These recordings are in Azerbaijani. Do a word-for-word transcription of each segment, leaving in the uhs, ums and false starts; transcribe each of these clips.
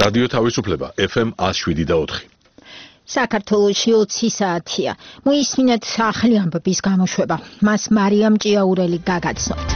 რადიო თავისუფლება ეფ ემ one oh seven და four. საქართველოში ოცი საათია. მოისმინეთ ახალი ამბების გამოშვება. მას მარიამ ჭიაურელი გაგაცნობთ.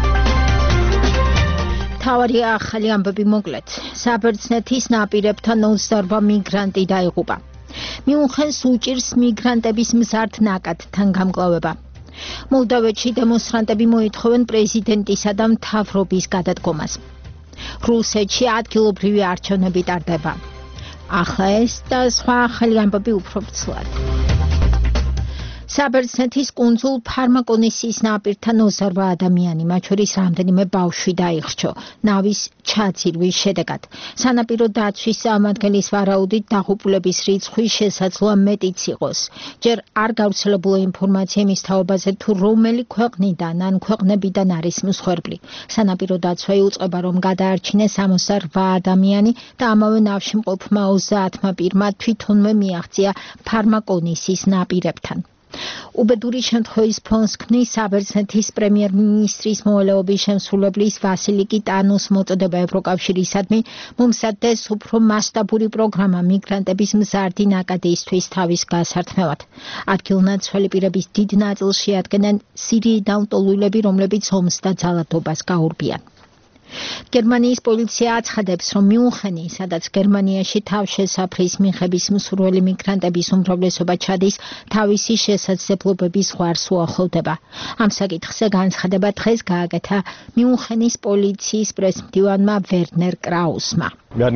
თავარი ახალი ამბები მოკლედ. საბერძნეთის ნაპირებთან ოცდაორბა მიგრანტი დაიღუპა. მიუნხენს უჭირს მიგრანტების მზარდ ნაკადთან გამკლავება. მოლდოვეთში დემონსტრანტები მოითხოვენ პრეზიდენტისა და მთავრობის გადადგომას. რუსეთში ადგილობრივი არჩევნები ტარდება. ახლა ეს და სხვა ახალი ამბები უფრო ცუდად. საბერძნეთის კუნძულ ფარმაკონისის ნაპირთან ოცდაორბა ადამიანი, მათ შორის რამდენიმე ბავშვი დაიხრჩო ნავის ჩაძირვის შედეგად. სანაპირო დაცვის წარმომადგენლის ვარაუდით დაღუპულების რიცხვი შესაძლოა მეტიც იყოს. ჯერ არ გავრცელებულა ინფორმაცია იმის თაობაზე თუ რომელი ქვეყნიდან ან ქვეყნებიდან არის მსხვერპლი. სანაპირო დაცვა იუწყება რომ გადაარჩინეს სამოცდაორბა ადამიანი და ამავე ნავში მყოფმა ოცდაათმა პირმა თვითონვე მიაღწია ფარმაკონისის ნაპირებთან. უბედური შემთხვევის ფონს ქმნის საბერძნეთის პრემიერ-მინისტრის მოვალეობის შემსრულებლის ვასილი კიტანოს მოწოდება ევროკავშირისადმი მომზადდეს უფრო მასშტაბური პროგრამა მიგრანტების მზარდი ნაკადისთვის თავის გასართმევად. ადგილნაცვალი პირების დიდ ნაწილს შეადგენენ სირიიდან მტოლვილები, რომლებიც ომს და ძალადობას გაურბიან. გერმანიის პოლიცია აცხადებს, რომ მიუნხენი, სადაც გერმანიაში თავშესაფრის მიღების მსურველი მიგრანტების უმრავლესობა ჩადის, თავისი შესაძლებლობების ზღვარს უახლოვდება. ამ საკითხზე განცხადება დღეს გააკეთა მიუნხენის პოლიციის პრესმდივანმა ვერნერ კრაუსმა.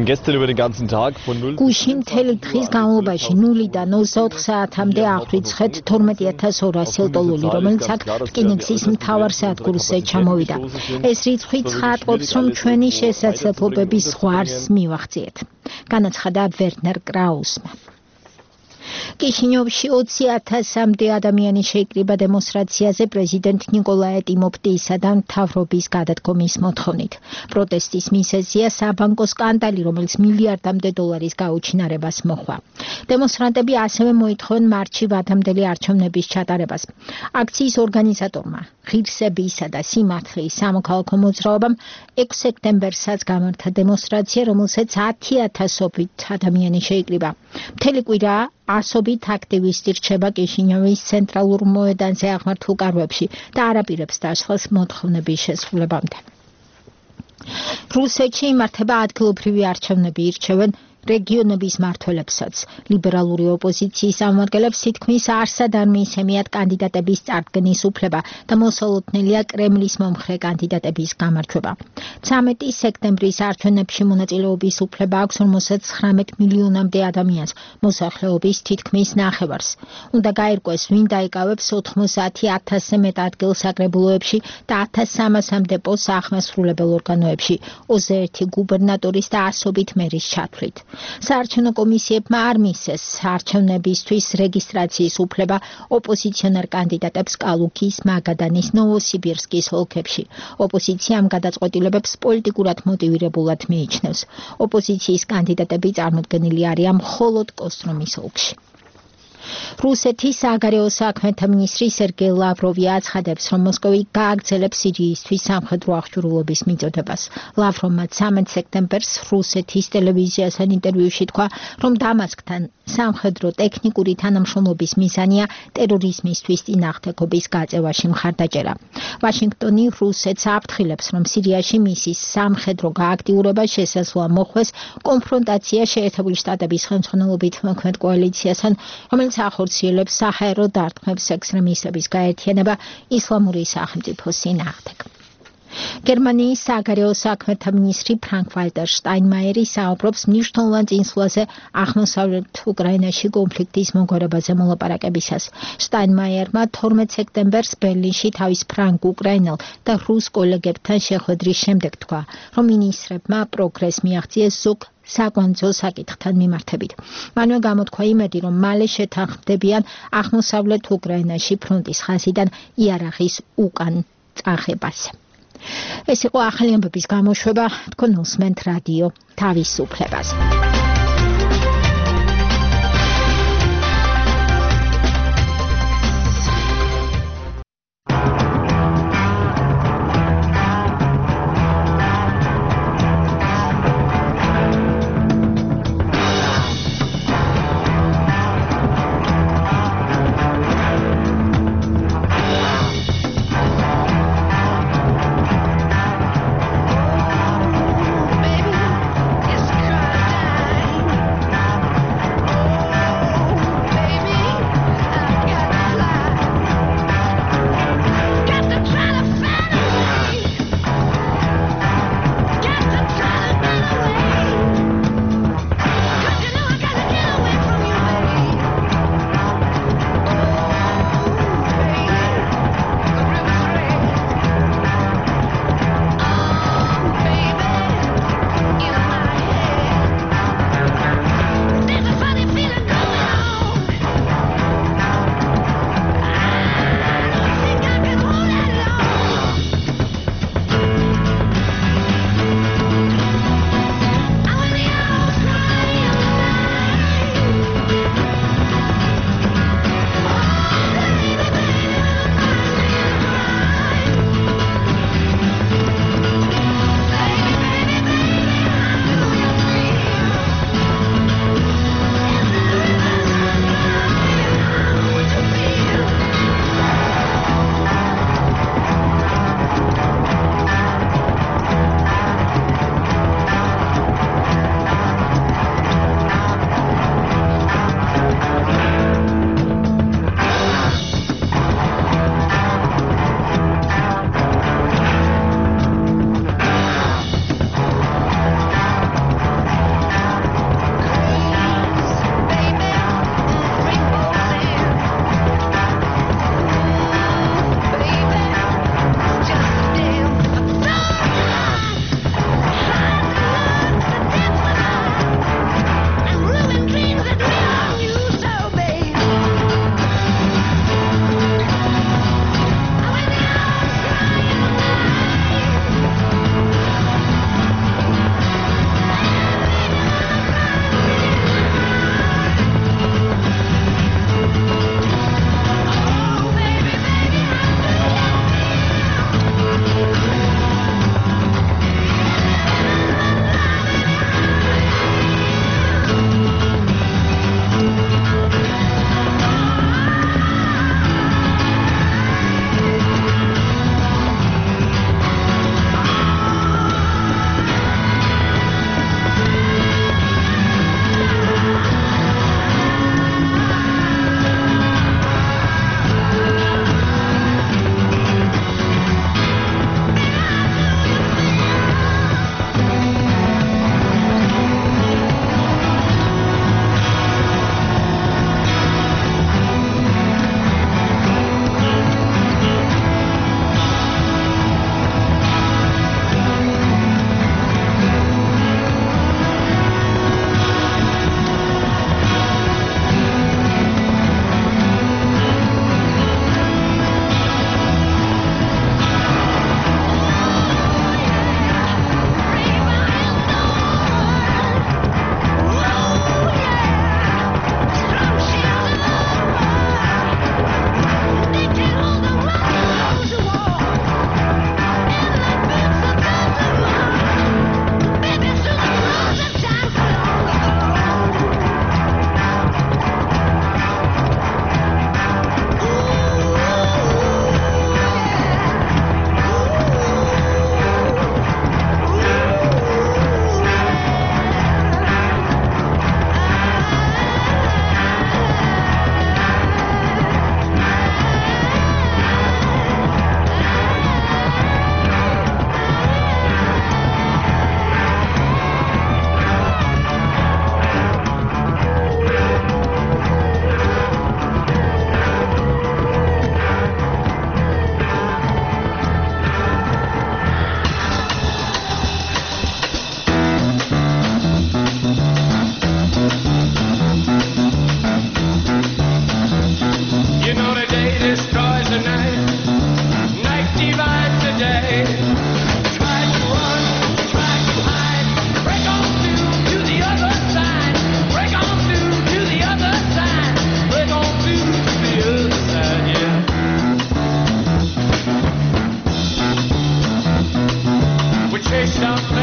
გუშინ მთელი დღის განმავლობაში ნულიდან ოცდაოთხ საათამდე აღვიძხეთ თორმეტი ათას ორასი ლტოლვილი, რომელიც აქ რკინიგზის მთავარ სადგურზე ჩამოვიდა. ეს რიცხვი ცხადყოფს, რომ ჩვენი შესაძლებლობების ზღვარს მივახციეთ. განაცხადა ვერნერ კრაუსმა. კიშინიოვში ოცი ათასამდე ადამიანი შეიკრიბა დემონსტრაციაზე პრეზიდენტ ნიკოლაე ტიმოფტეისა და მთავრობის გადადგომის მოთხოვნით. პროტესტის მიზეზია საბანკო სკანდალი, რომელიც მილიარდამდე დოლარის გაუჩინარებას მოჰყვა. დემონსტრანტები ასევე მოითხოვენ მარტში ვადამდელი არჩევნების ჩატარებას. აქციის ორგანიზატორმა ღირსებისა და სიმართლის სამოქალაქო მოძრაობამ ექვსი სექტემბერსაც გამართა დემონსტრაცია, რომელსაც ათი ათასობით ადამიანი შეიკრიბა. მთელი კვირა ასობით აქტივისტი რჩება კიშინიოვის ცენტრალურ მოედანზე აღმართულ კარვებში და არ აპირებს დაშლას მოთხოვნების შესრულებამდე. რუსეთში იმართება ადგილობრივი არჩევნები, ირჩევენ რეგიონების მმართველებსაც. ლიბერალური ოპოზიციის წარმომადგენლებს თითქმის არსად არ მიისმენიათ კანდიდატების წარდგენის უფლება და მოსალოდნელია კრემლის მომხრე კანდიდატების გამარჯვება. ცამეტი სექტემბრის არჩევნებში მონაწილეობის უფლება აქვს ორმოცდათხრამეტ მილიონამდე ადამიანს, მოსახლეობის თითქმის ნახევარს. უნდა გაირკვეს, ვინ დაიკავებს ოთხმოცდაათი ათასზე მეტ ადგილს საკრებულოებში და ათას სამასამდე პოსტს აღმასრულებელ ორგანოებში, ოცდაერთი გუბერნატორის და ასობით მერის ჩათვლით. საარჩევნო კომისიებმა არ მისცეს არჩევნებისთვის რეგისტრაციის უფლება ოპოზიციონერ კანდიდატებს კალუგის, მაგადანის, ნოვოსიბირსკის ოლქებში. ოპოზიცია ამ გადაწყვეტილებებს პოლიტიკურად მოტივირებულად მიიჩნევს. ოპოზიციის კანდიდატები წარმოდგენილი არიან მხოლოდ კოსტრომის ოლქში. რუსეთის საგარეო საქმეთა მინისტრი სერგეი ლავროვი აცხადებს, რომ მოსკოვი გააგრძელებს სირიისთვის სამხედრო აღჭურვილობის მიწოდებას. ლავროვმა ცამეტ სექტემბერს რუსეთის ტელევიზიასთან ინტერვიუში თქვა, რომ დამასკთან სამხედრო ტექნიკური თანამშრომლობის მიზანია ტერორიზმისთვის წინააღმდეგობის გაწევაში მხარდაჭერა. ვაშინგტონი რუსეთს აფრთხილებს, რომ სირიაში მისი სამხედრო გააქტიურება შესაძლოა მოხდეს კონფრონტაცია შეერთებული შტატების ხელმძღვანელობით მოქმედ კოალიციასთან, რომელიც ახორციელებს საჰაერო დარტყმებს ექსტრემისტების გაერთიანება ისლამური სახელმწიფოს წინააღმდეგ. გერმანიის საგარეო საქმეთა მინისტრი ფრანკ ვალტერ შტაინმაიერი საუბრობს მნიშვნელოვან წინსვლაზე აღმოსავლეთ უკრაინაში კონფლიქტის მოგვარებაზე მოლაპარაკებისას. შტაინმაიერმა თორმეტ სექტემბერს ბერლინში თავის ფრანგ-უკრაინელ და რუს კოლეგებთან შეხვედრის შემდეგ თქვა, რომ მინისტრებმა პროგრესს მიაღწიეს ზოგ საკვანძო საკითხთან მიმართებით. მანვე გამოთქვა იმედი, რომ მალე შეთანხმდებიან აღმოსავლეთ უკრაინაში ფრონტის ხაზიდან იარაღის უკან წახებაზე. ეს იყო ახალი ამბების გამოშვება, თქვენ უსმენთ რადიო თავისუფლებას.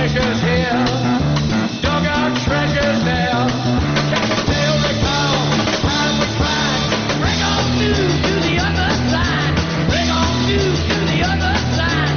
treasures here, dug out treasures there. Catch a sail they call, time we climb. Bring on news to the other side. Bring on news to the other side.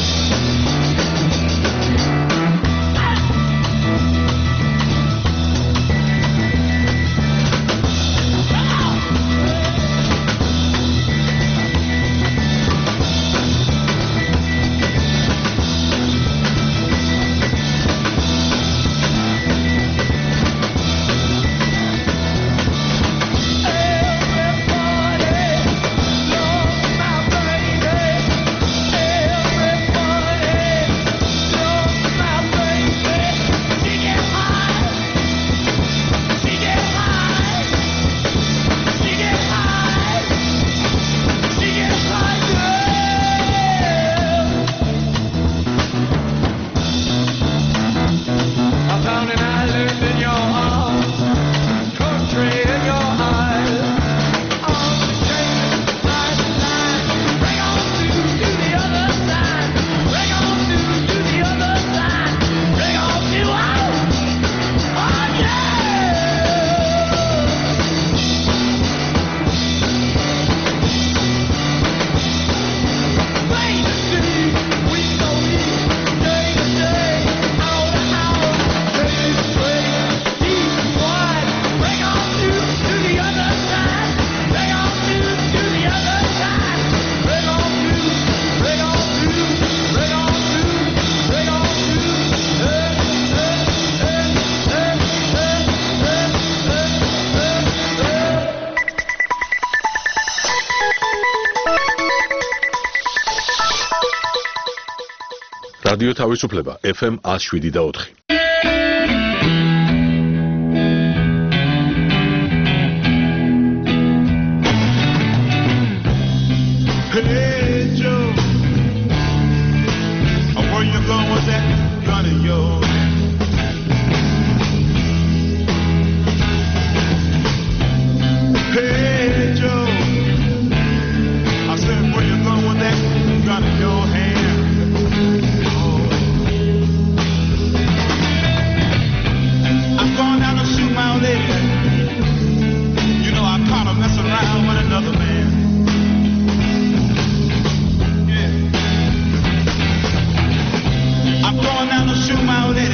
რადიო თავისუფლება ეფ ემ one oh seven და four. Hey Joe, where you going with that gun of yours? Hey Joe, I said where you going with that gun in your hand? I'm going down to shoot my old lady. You know I caught her messing around with another man. I'm going down to shoot my old lady.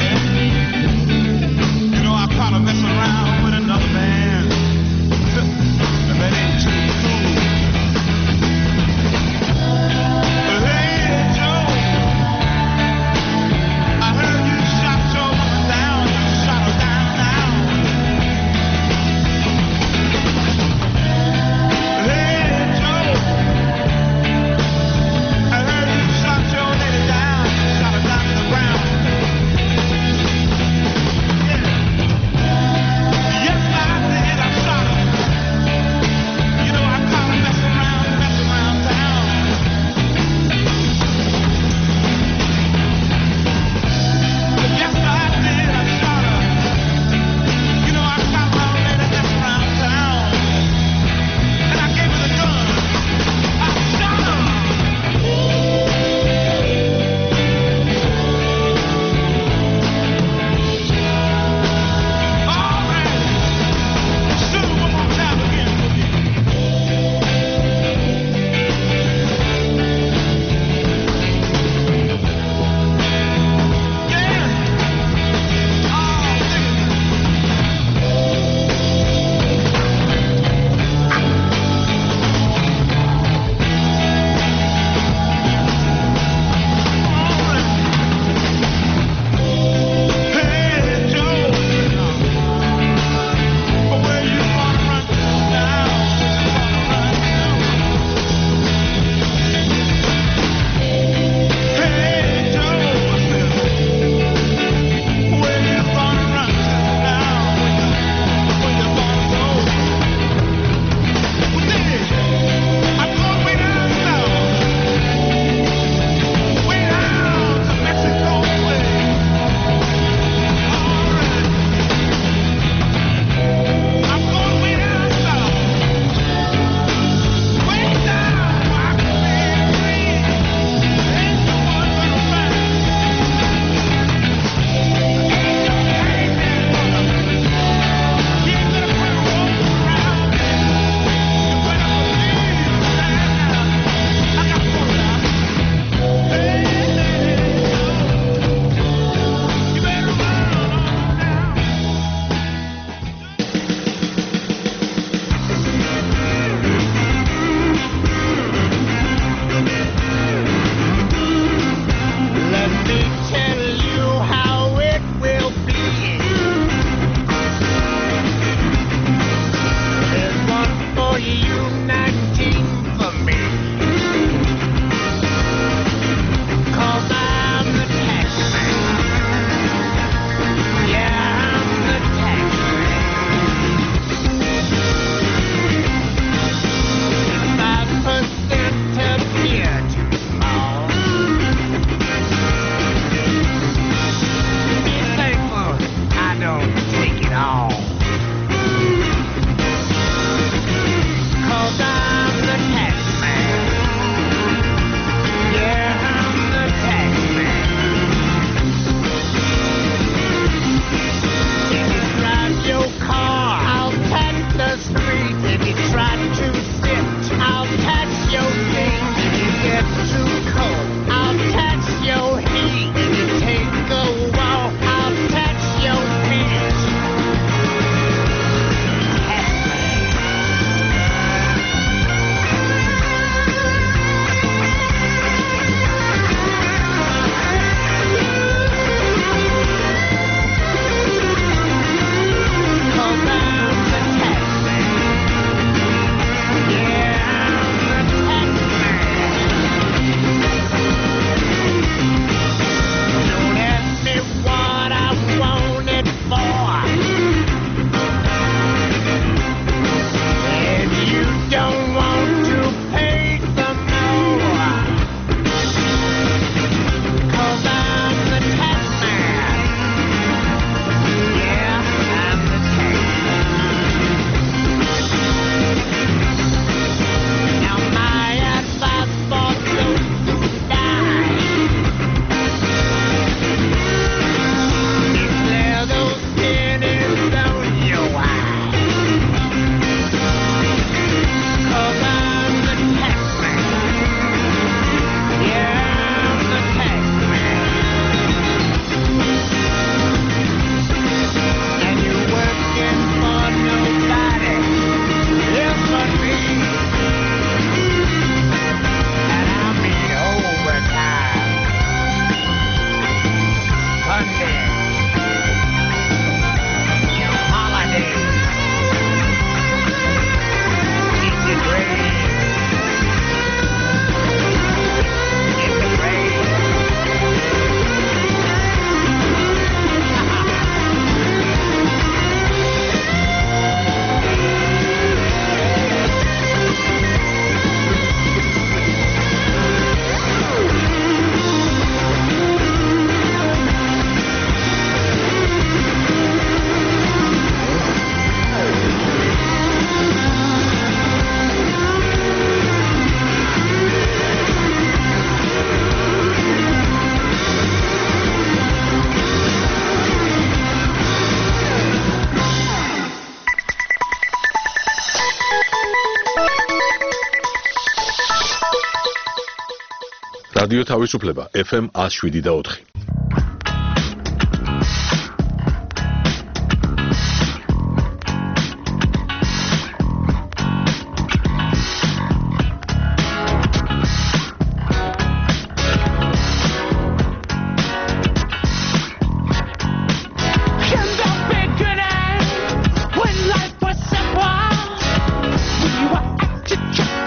რადიო თავისუფლება ეფ ემ one oh seven და four.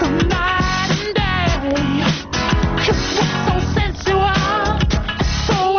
So sensual, so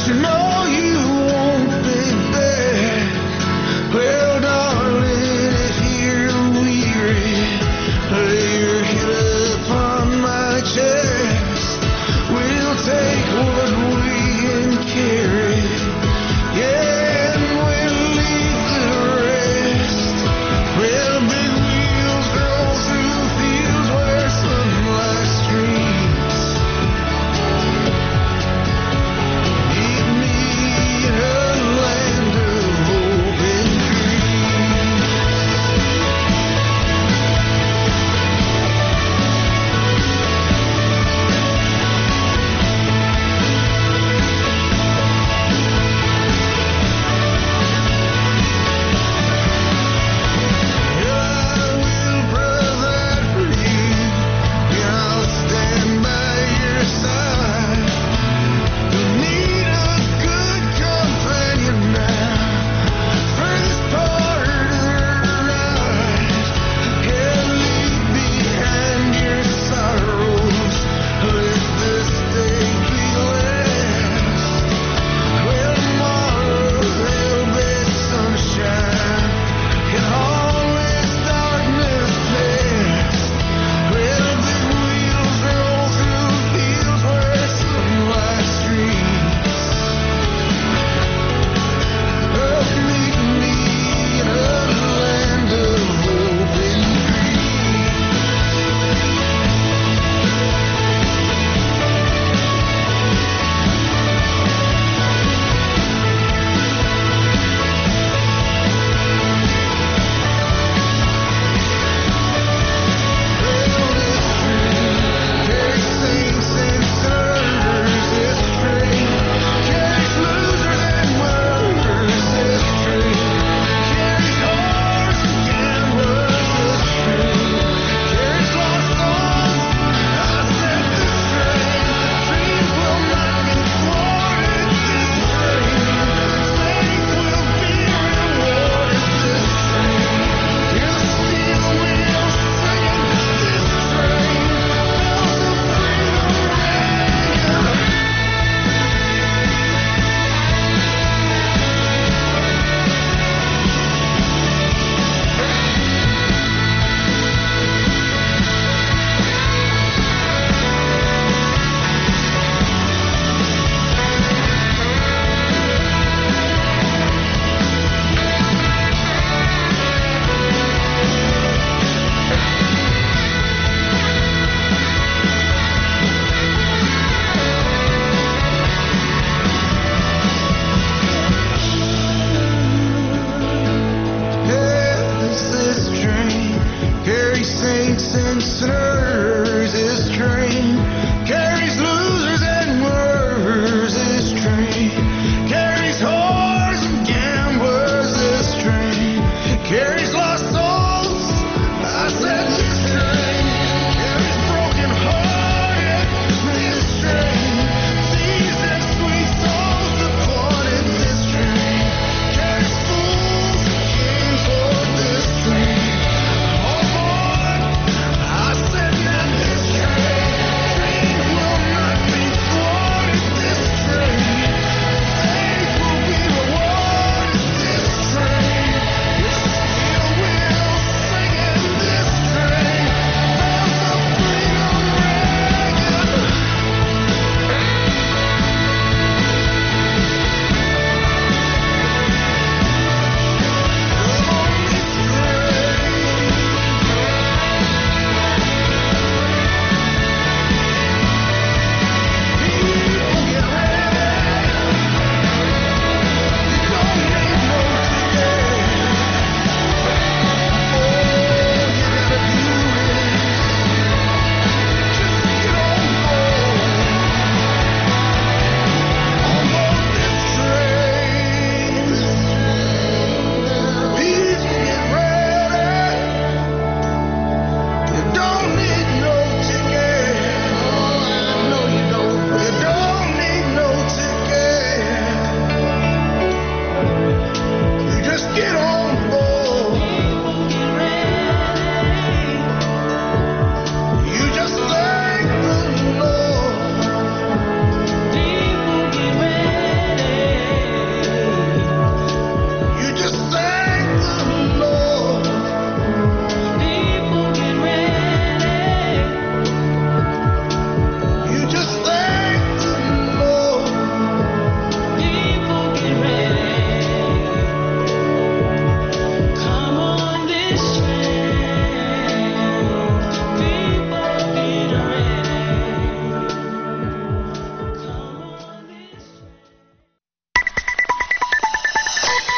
you know you won't be back. Well, darling, if you're weary, lay your head upon my chest. We'll take what we can carry, yeah, and we'll leave the rest. Well, big wheels roll through fields where sunlight streams. Meet me in a land of hope and dreams. I will provide for you, and I'll stand by your side. You need a good companion now for this part of the ride. Yeah, leave behind your sorrows, let the stake be last. Well, tomorrow there'll be sunshine, and all this darkness past. Well, big wheels roll through fields where sunlight streams. Oh, meet me in a land of hope and carries saints and sinners, this train carries losers and winners, this train carries hearts and gamblers, this train carries lost souls. I said this train, dreams will not be thwarted, this train, saints will be rewarded, this train, hear the steel wheels singing, this train, bells of freedom ringing. Yes, this train carries saints and sinners, this train carries losers and winners, this train carries whores and gamblers, this train carries lost souls. I said this train carries broken hearted, this train sees their sweet souls departed, this train carries fools and kings for this train. Oh boy, I said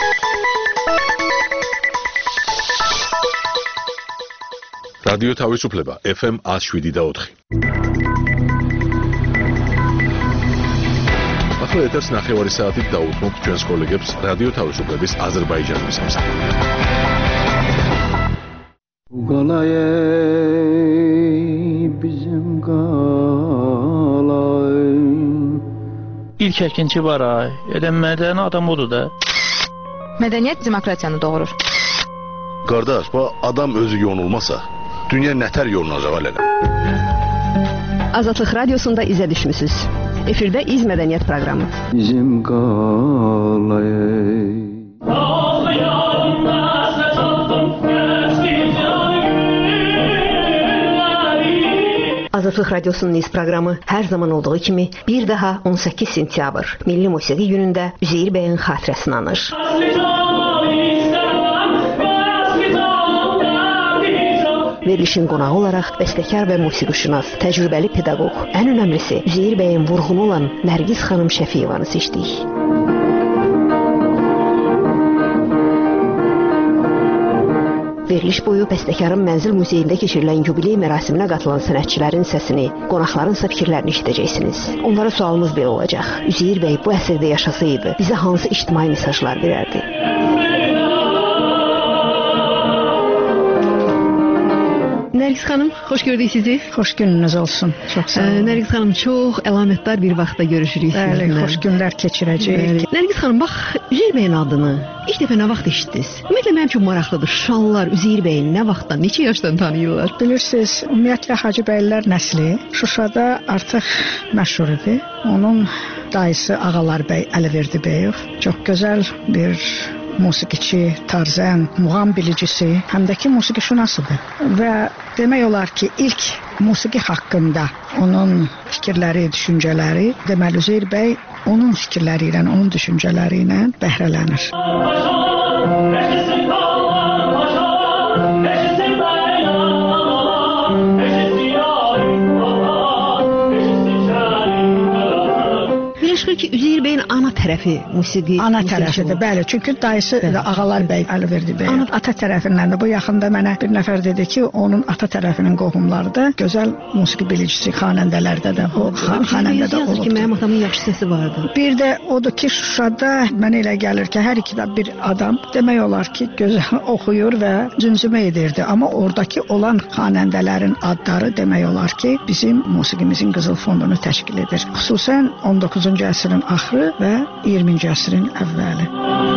რადიო თავისუფლება ეფ ემ one oh seven და four. ახლა ეთერს ნახევარი საათით დაუთმობთ ჩვენს კოლეგებს რადიო თავისუფლების აზერბაიჯანის ამსახვად. Qalay bizim qalay. İlk əkinçi var ay. Edən mədəni adam odur da. Mədəniyyət demokratiyanı doğurur. Qardaş, bu adam özü yonulmasa, dünya nətər yolunacaq elə? Azadlıq Radiosunda izə düşmüsünüz. Efirdə İz Mədəniyyət proqramı. Bizim qalay. Azadlıq Radiosunun İz proqramı hər zaman olduğu kimi bir daha on səkkiz sentyabr Milli Musiqi günündə Üzeyir bəyin xatirəsini anır. Verilişin qonağı olaraq bəstəkar və musiqişünas, təcrübəli pedaqoq, ən önəmlisi Üzeyir bəyin vurğunu olan Nərgiz xanım Şəfiyevanı seçdik. Veriliş boyu bəstəkarın Mənzil Muzeyində keçirilən yubiley mərasiminə qatılan sənətçilərin səsini, qonaqlarınsa fikirlərini eşidəcəksiniz. Onlara sualımız belə olacaq. Üzeyir bəy bu əsrdə yaşasaydı, bizə hansı ictimai mesajlar verərdi? Nərgiz xanım, xoş gördük sizi. Xoş gününüz olsun. Çox sağ olun. Nərgiz xanım, çox əlamətdar bir vaxtda görüşürük sizinlə. Bəli, xoş günlər keçirəcəyik. Nərgiz xanım, bax, Üzeyir bəyin adını ilk dəfə nə vaxt eşitdiniz? Ümumiyyətlə mənim üçün maraqlıdır. Şuşalılar Üzeyir bəyin nə vaxtdan, neçə yaşdan tanıyırlar? Bilirsiniz, ümumiyyətlə Hacıbəylər nəsli Şuşada artıq məşhur idi. Onun dayısı Ağalar bəy Əliverdibəyov çox gözəl bir musiqiçi, tarzən, muğam bilicisi, həm də ki musiqişünasıdır. Və demək olar ki, ilk musiqi haqqında onun fikirləri, düşüncələri, deməli Üzeyir bəy onun fikirləri ilə, onun düşüncələri ilə bəhrələnir. Ki, Üzeyir bəyin ana tərəfi musiqi. Ana tərəfidir, bəli. Çünki dayısı da Ağalar bəy Əliverdibəyov. Ana ata tərəfindən də bu yaxında mənə bir nəfər dedi ki, onun ata tərəfinin qohumları da gözəl musiqi bilicisi, xanəndələrdə də o xanəndə də olub. Ki, mənim atamın yaxşı səsi vardı. Bir də odur ki, Şuşada mənə elə gəlir ki, hər iki də bir adam demək olar ki, gözəl oxuyur və cümcümə edirdi. Amma oradakı olan xanəndələrin adları demək olar ki, bizim musiqimizin qızıl fondunu təşkil edir. Xüsusən on doqquzuncu əsrin axırı və iyirminci əsrin əvvəli.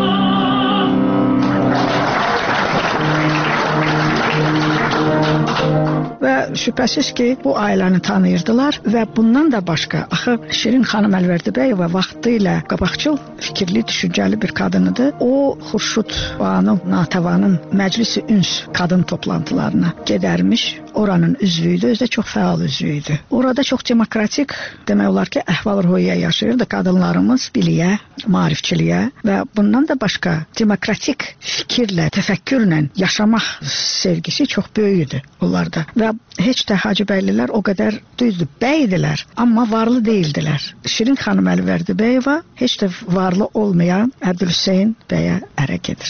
Və şübhəsiz ki, bu ailəni tanıyırdılar və bundan da başqa, axı Şirin xanım Əliverdibəyova vaxtı ilə qabaqcıl, fikirli, düşüncəli bir qadınıdır. O, Xurşud Banu Natəvanın Məclis-i Üns qadın toplantılarına gedərmiş, oranın üzvüydü, özü də çox fəal üzvüydü. Orada çox demokratik, demək olar ki, əhval-ruhiyyə yaşayırdı qadınlarımız biliyə, maarifçiliyə və bundan da başqa demokratik fikirlə, təfəkkürlə yaşamaq sevgisi çox böyük idi onlarda. Və heç də Hacıbəylilər o qədər düzdür, bəydilər, amma varlı deyildilər. Şirin xanım Əliverdibəyova heç də varlı olmayan Əbdülhüseyn bəyə ərə gedir.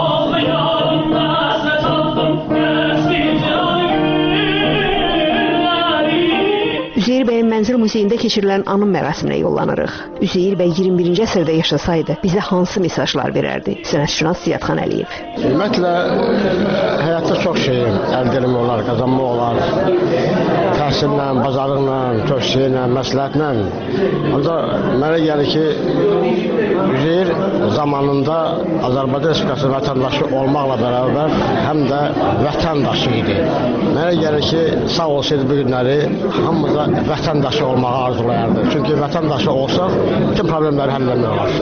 Üzeyir bəyin Mənzil Muzeyində keçirilən anım mərasiminə yollanırıq. Üzeyir bəy iyirmi birinci əsrdə yaşasaydı, bizə hansı mesajlar verərdi? Sənətşünas Ziyadxan Əliyev. Ümumiyyətlə, həyatda çox şey əldə etmək olar, qazanmaq olar. Təhsillə, bazarlıqla, çox şeylə, məsləhətlə. Ancaq mənə gəlir ki, Üzeyir zamanında Azərbaycan Respublikası vətəndaşı olmaqla bərabər həm də vətəndaşı idi. Mənə gəlir ki, sağ olsaydı bu günləri hamımıza vətəndaşı olmağı arzulayardı. Çünki vətəndaşı olsaq, bütün problemləri həll etmək olar.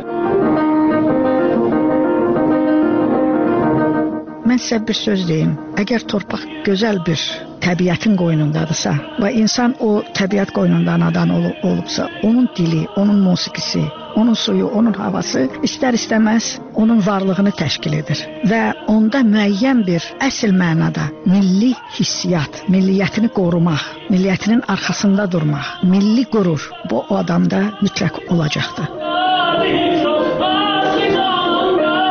Mən sizə bir söz deyim. Əgər torpaq gözəl bir təbiətin qoynundadırsa və insan o təbiət qoynunda anadan ol olubsa, onun dili, onun musiqisi, onun suyu, onun havası istər-istəməz onun varlığını təşkil edir və onda müəyyən bir əsl mənada milli hissiyat, milliyyətini qorumaq, milliyyətinin arxasında durmaq, milli qürur bu o adamda mütləq olacaqdır.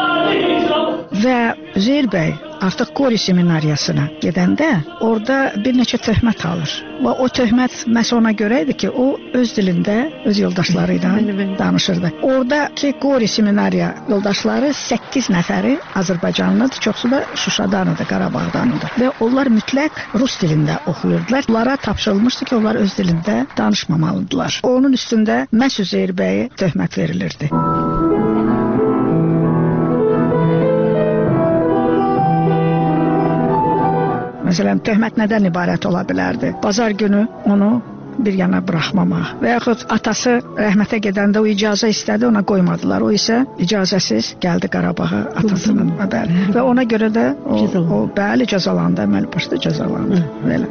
Və Üzeyir bəy artıq Qori seminariyasına gedəndə orada bir neçə töhmət alır. Və o töhmət məhz ona görə idi ki, o öz dilində öz yoldaşları ilə danışırdı. Oradakı Qori seminariya yoldaşları səkkiz nəfəri Azərbaycanlıdır, çoxsu da Şuşadanıdır, Qarabağdanıdır. Və onlar mütləq rus dilində oxuyurdular. Onlara tapşırılmışdı ki, onlar öz dilində danışmamalıdırlar. Onun üstündə məhz Üzeyir bəyə töhmət verilirdi. Məsələn, töhmət nədən ibarət ola bilərdi? Bazar günü onu bir yana buraxmamaq və yaxud atası rəhmətə gedəndə o icazə istədi, ona qoymadılar. O isə icazəsiz gəldi Qarabağa atasının bəli. Və ona görə də o, o bəli cəzalandı, əməli başda cəzalandı. Belə.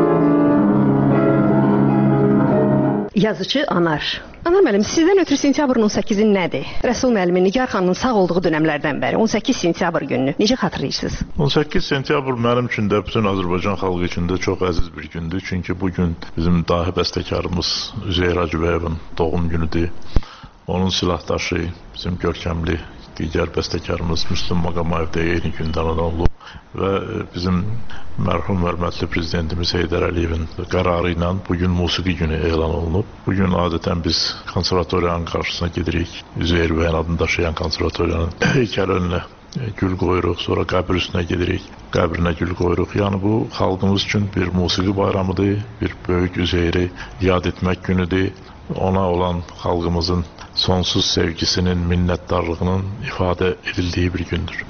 Yazıcı Anar. Anar müəllim, sizdən ötürü sentyabrın on səkkizi nədir? Rəsul müəllimin, Nigar xanımın sağ olduğu dönəmlərdən bəri on səkkiz sentyabr gününü necə xatırlayırsınız? on səkkiz sentyabr mənim üçün də, bütün Azərbaycan xalqı üçün də çox əziz bir gündür. Çünki bu gün bizim dahi bəstəkarımız Üzeyir Hacıbəyevin doğum günüdür. Onun silahdaşı, bizim görkəmli digər bəstəkarımız Müslüm Maqamayev də eyni gündən olub və bizim mərhum hörmətli prezidentimiz Heydər Əliyevin qərarı ilə bugün musiqi günü elan olunub. Bugün adətən biz konservatoriyanın qarşısına gedirik. Üzeyir bəyin adını daşıyan konservatoriyanın heykəl önünə gül qoyuruq, sonra qəbr üstünə gedirik, qəbrinə gül qoyuruq. Yəni bu xalqımız üçün bir musiqi bayramıdır, bir böyük Üzeyiri yad etmək günüdür. Ona olan xalqımızın sonsuz sevgisinin, minnətdarlığının ifadə edildiyi bir gündür.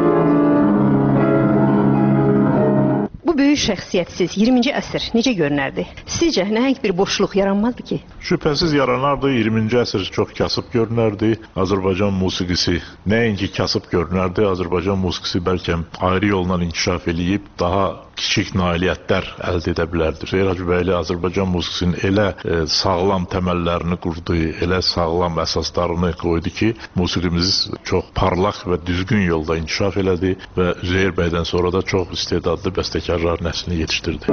Bu böyük şəxsiyyətsiz iyirminci əsr necə görünərdi? Sizcə nəhəng bir boşluq yaranmazdı ki? Şübhəsiz yaranardı. iyirminci əsr çox kasıb görünərdi. Azərbaycan musiqisi nəinki kasıb görünərdi, Azərbaycan musiqisi bəlkə ayrı yolla inkişaf eləyib daha kiçik nailiyyətlər əldə edə bilərdir. Üzeyir Hacıbəyli Azərbaycan musiqisinin elə e, sağlam təməllərini qurdu, elə sağlam əsaslarını qoydu ki, musiqimiz çox parlaq və düzgün yolda inkişaf elədi və Üzeyir bəydən sonra da çox istedadlı bəstəkarlar nəslini yetişdirdi.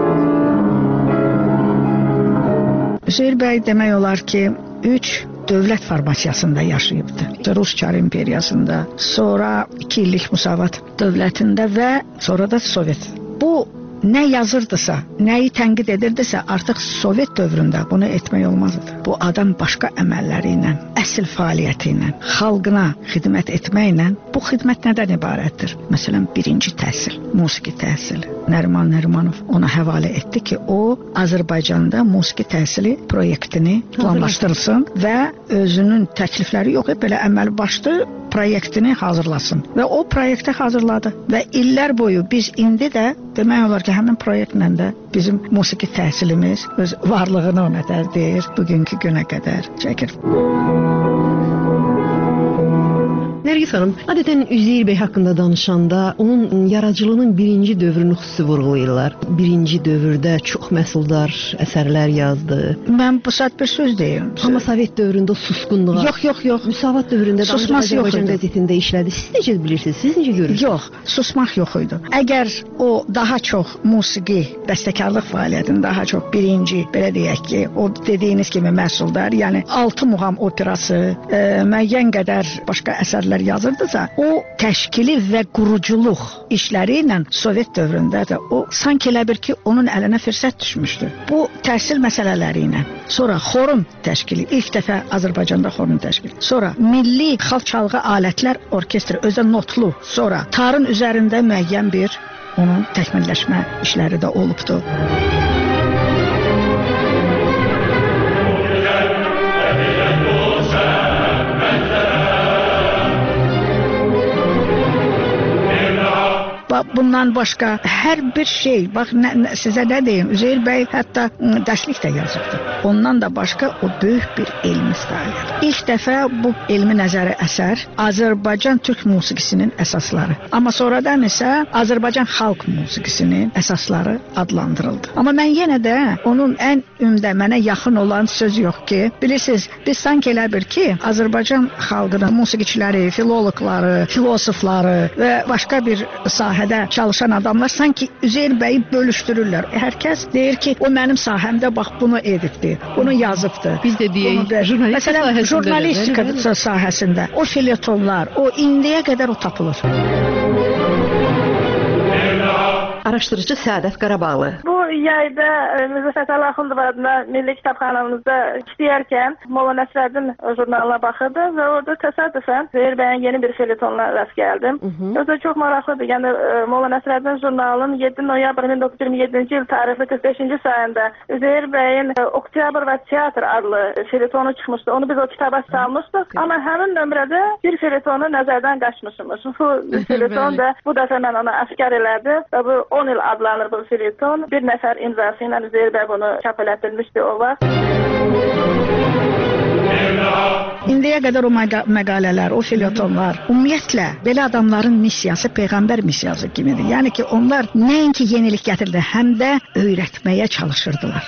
Üzeyir bəy demək olar ki, üç dövlət formasiyasında yaşayıbdı. Rus Çar imperiyasında, sonra iki illik Müsavat dövlətində və sonra da Sovet. Bu nə yazırdısa, nəyi tənqid edirdisə, artıq Sovet dövründə bunu etmək olmazdı. Bu adam başqa əməlləri ilə, əsl fəaliyyəti ilə, xalqına xidmət etməklə, bu xidmət nədən ibarətdir? Məsələn, birinci təhsil, musiqi təhsili. Nəriman Nərimanov ona həvalə etdi ki, o Azərbaycanda musiqi təhsili proyektini planlaşdırsın və özünün təklifləri yox, belə əməl başlı proyektini hazırlasın. Və o proyekti hazırladı və illər boyu biz indi də demək olar ki, həmin proyektlə də bizim musiqi təhsilimiz öz varlığını ona deyir, bugünkü günə qədər çəkir. Nərgiz xanım, adətən Üzeyir bəy haqqında danışanda onun yaradıcılığının birinci dövrünü xüsusi vurğulayırlar. Birinci dövrdə çox məhsuldar əsərlər yazdı. Mən bu saat bir söz deyim. Amma Sovet dövründə susqunluğa. Yox, yox, yox. Müsavat dövründə də Azərbaycan qəzetində işlədi. Siz necə bilirsiniz? Siz necə görürsünüz? Yox, susmaq yox idi. Əgər o daha çox musiqi, bəstəkarlıq fəaliyyətini daha çox birinci, belə deyək ki, o dediyiniz kimi məhsuldar, yəni altı muğam operası, e, müəyyən qədər başqa əsərlər yazırdısa, o təşkili və quruculuq işləri ilə Sovet dövründə də o sanki elə bir ki, onun əlinə fürsət düşmüşdü. Bu təhsil məsələləri ilə, sonra xorun təşkili, ilk dəfə Azərbaycanda xorun təşkili, sonra milli xalq çalğı alətlər orkestri, özə notlu, sonra tarın üzərində müəyyən bir onun təkmilləşmə işləri də olubdu. Bundan başqa hər bir şey, bax nə, nə, sizə nə deyim, Üzeyir bəy hətta dərslik də yazırdı. Ondan da başqa o böyük bir elmi fəaliyyət. İlk dəfə bu elmi nəzəri əsər Azərbaycan türk musiqisinin əsasları. Amma sonradan isə Azərbaycan xalq musiqisinin əsasları adlandırıldı. Amma mən yenə də onun ən ümdə mənə yaxın olan söz yox ki, bilirsiniz, biz sanki elə bir ki, Azərbaycan xalqının musiqiçiləri, filoloqları, filosofları və başqa bir sahədə çalışan adamlar sanki Üzeyir bəyi bölüşdürürlər. Hər kəs deyir ki, o mənim sahəmdə bax bunu edibdi, bunu yazıbdı. Biz də deyək, jurnalistika Məsələn, sahəsində. jurnalistika sahəsində o felyetonlar, o indiyə qədər o tapılır. Araşdırıcı Səadət Qarabağlı. Bu yayda Mirzə Fətəli Axundov adına Milli Kitabxanamızda işləyərkən Molla Nəsrəddin jurnalına baxırdım və orada təsadüfən Üzeyir bəyin yeni bir felyetonuna rast gəldim. Özü çox maraqlıdır. Yəni Molla Nəsrəddin jurnalının yeddi noyabr min doqquz yüz iyirmi yeddinci il tarixli qırx beşinci sayında Üzeyir bəyin Oktyabr və Teatr adlı felyetonu çıxmışdı. Onu biz o kitaba salmışdıq. Amma həmin nömrədə bir felyetonu nəzərdən qaçmışmış. Bu felyeton da bu dəfə mən ona aşkar elədim və bu on il adlanır bu felyeton. Bir nəfər imzası ilə Üzeyir bəy bunu çap elətdirmişdi o vaxt. İndiyə qədər o məqa məqalələr, o felyetonlar, ümumiyyətlə belə adamların missiyası peyğəmbər missiyası kimidir. Yəni ki, onlar nəinki yenilik gətirdi, həm də öyrətməyə çalışırdılar.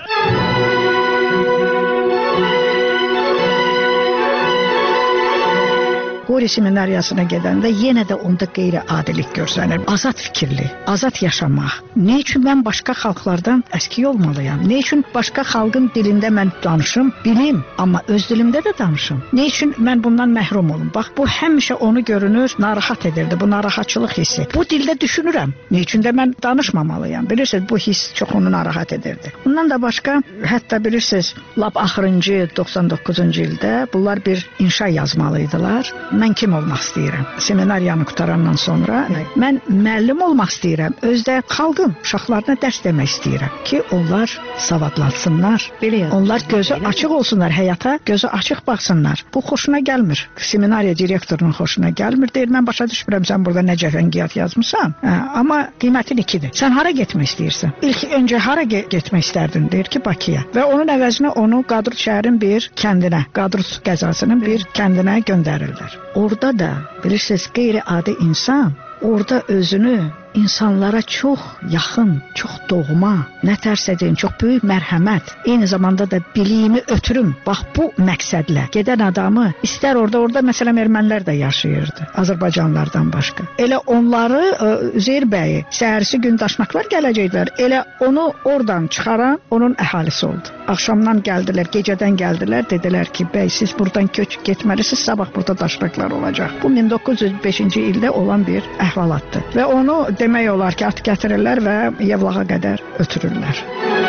Qori seminariyasına gedəndə yenə də onda qeyri-adilik görsənir. Azad fikirli, azad yaşamaq. Nə üçün mən başqa xalqlardan əski olmalıyam? Nə üçün başqa xalqın dilində mən danışım, bilim, amma öz dilimdə də danışım? Nə üçün mən bundan məhrum olum? Bax, bu həmişə onu görünür, narahat edirdi, bu narahatçılıq hissi. Bu dildə düşünürəm, nə üçün də mən danışmamalıyam? Bilirsiniz, bu hiss çox onu narahat edirdi. Bundan da başqa, hətta bilirsiniz, lap axırıncı doxsan doqquzuncu ildə bunlar bir inşa yazmalıydılar. Mən kim olmaq istəyirəm? Seminariyanı qutarandan sonra mən müəllim olmaq istəyirəm. Özdə xalqın uşaqlarına dərs demək istəyirəm ki, onlar savadlansınlar. Onlar gözü açıq olsunlar həyata, gözü açıq baxsınlar. Bu xoşuna gəlmir. Seminariya direktorunun xoşuna gəlmir. Deyir, mən başa düşmürəm sən burada nə cəfəngiyat yazmısan. Hə, amma qiymətin ikidir. Sən hara getmək istəyirsən? İlk öncə hara ge getmək istərdin? Deyir ki, Bakıya. Və onun əvəzinə onu Qadrut şəhərin bir kəndinə, Qadrut qəzasının bir kəndinə göndərirlər. Orada da bilirsiniz qeyri-adi insan orada özünü insanlara çox yaxın, çox doğma, nə tərsə deyin, çox böyük mərhəmət, eyni zamanda da biliyimi ötürüm. Bax bu məqsədlə gedən adamı istər orada, orada məsələn ermənilər də yaşayırdı, Azərbaycanlılardan başqa. Elə onları Üzeyir bəyi səhərsi gün daşnaqlar gələcəklər. Elə onu oradan çıxaran onun əhalisi oldu. Axşamdan gəldilər, gecədən gəldilər, dedilər ki, bəy siz buradan köç getməlisiniz, sabah burada daşnaqlar olacaq. Bu min doqquz yüz beşinci ildə olan bir əhvalatdır. Və onu demək olar ki, at gətirirlər və Yevlağa qədər ötürürlər.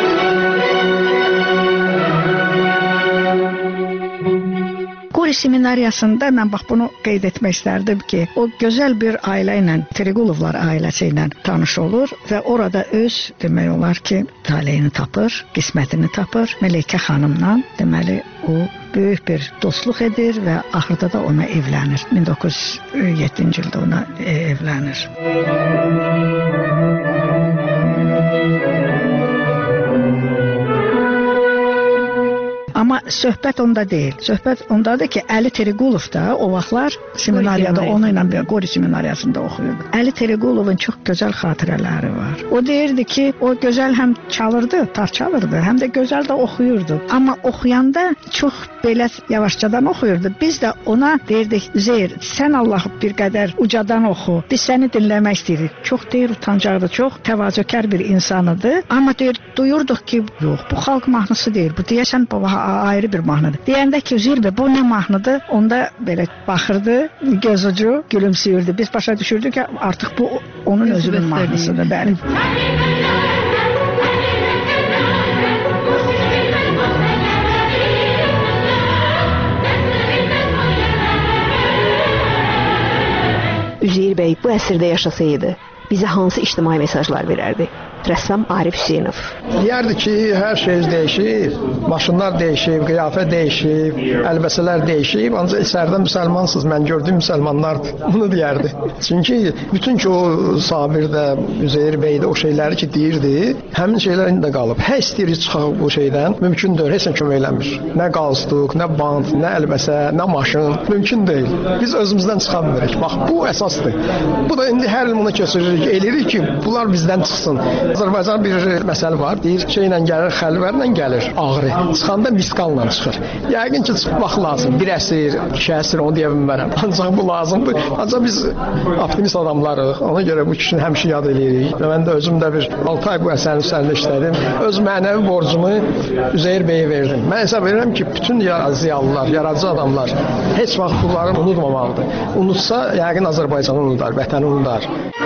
Qori seminariyasında mən bax bunu qeyd etmək istərdim ki, o gözəl bir ailə ilə, Triqulovlar ailəsi ilə tanış olur və orada öz demək olar ki, taleyini tapır, qismətini tapır. Mələykə xanımla, deməli, o böyük bir dostluq edir və axırda da ona evlənir. min doqquz yüz yeddinci ildə ona evlənir. Amma söhbət onda deyil. Söhbət ondadır ki, Əli Triqulov da o vaxtlar seminariyada onu ilə Qori seminariyasında oxuyurdu. Əli Triqulovun çox gözəl xatirələri var. O deyirdi ki, o gözəl həm çalırdı, tar çalırdı, həm də gözəl də oxuyurdu. Amma oxuyanda çox belə yavaşcadan oxuyurdu. Biz də ona deyirdik, Üzeyir, sən Allahı bir qədər ucadan oxu. Biz səni dinləmək istəyirik. Çox deyir, utancaqdı, çox təvazökar bir insanıdır. Amma deyir, duyurduq ki, yox, bu xalq mahnısı deyil. Bu deyəsən ayrı bir mahnıdır. Deyəndə ki, Üzeyir bəy, bu nə mahnıdır? Onda belə baxırdı, göz ucu gülümsüyürdü. Biz başa düşürdük ki, artıq bu onun özünün mahnısıdır. Bəli. Üzeyir bəy bu əsrdə yaşasaydı, bizə hansı ictimai mesajlar verərdi? Rəssam Arif Hüseynov. Deyərdi ki, hər şey dəyişib, maşınlar dəyişib, qiyafət dəyişib, əlbəsələr dəyişib, ancaq içəridə müsəlmansınız, mən gördüyüm müsəlmanlardır. Bunu deyərdi. Çünki bütün ki o Sabir də, Üzeyir bəy də o şeyləri ki deyirdi, həmin şeylər indi də qalıb. Hər istəyirik çıxaq bu şeydən, mümkün deyil, heç nə kömək eləmir. Nə qalstuk, nə bant, nə əlbəsə, nə maşın, mümkün deyil. Biz özümüzdən çıxa bilirik. Bax, bu əsasdır. Bu da indi hər il buna keçiririk, eləyirik ki, bunlar bizdən çıxsın. Azərbaycan bir məsələ var. Deyir, şeylə gəlir, xəlvərlə gəlir, ağrı. Çıxanda misqalla çıxır. Yəqin ki, çıxmaq lazım. Bir əsir, iki əsir, onu deyə bilmərəm. Ancaq bu lazımdır. Ancaq biz optimist adamlarıq. Ona görə bu kişini həmişə yad edirik. Və mən də özüm də bir altı ay bu əsərin üzərində işlədim. Öz mənəvi borcumu Üzeyir bəyə verdim. Mən hesab verirəm ki, bütün ziyalılar, yaradıcı adamlar heç vaxt bunları unutmamalıdır. Unutsa, yəqin Azərbaycanı unutar, vətəni unutar.